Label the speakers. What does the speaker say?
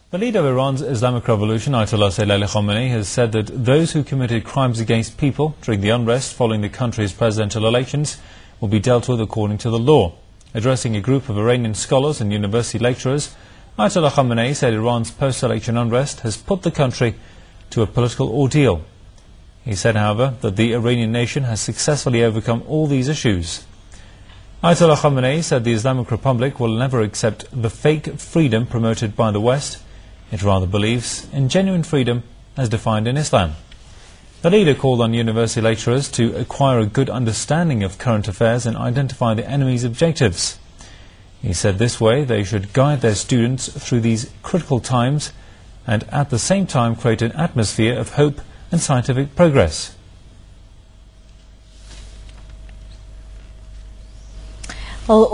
Speaker 1: The leader of Iran's Islamic Revolution, Ayatollah Sayyid Ali Khamenei, has said that those who committed crimes against people during the unrest following the country's presidential elections will be dealt with according to the law. Addressing a group of Iranian scholars and university lecturers, Ayatollah Khamenei said Iran's post-election unrest has put the country to a political ordeal. He said, however, that the Iranian nation has successfully overcome all these issues. Ayatollah Khamenei said the Islamic Republic will never accept the fake freedom promoted by the West. It rather believes in genuine freedom as defined in Islam. The leader called on university lecturers to acquire a good understanding of current affairs and identify the enemy's objectives. He said this way they should guide their students through these critical times and at the same time create an atmosphere of hope and scientific progress.
Speaker 2: Well,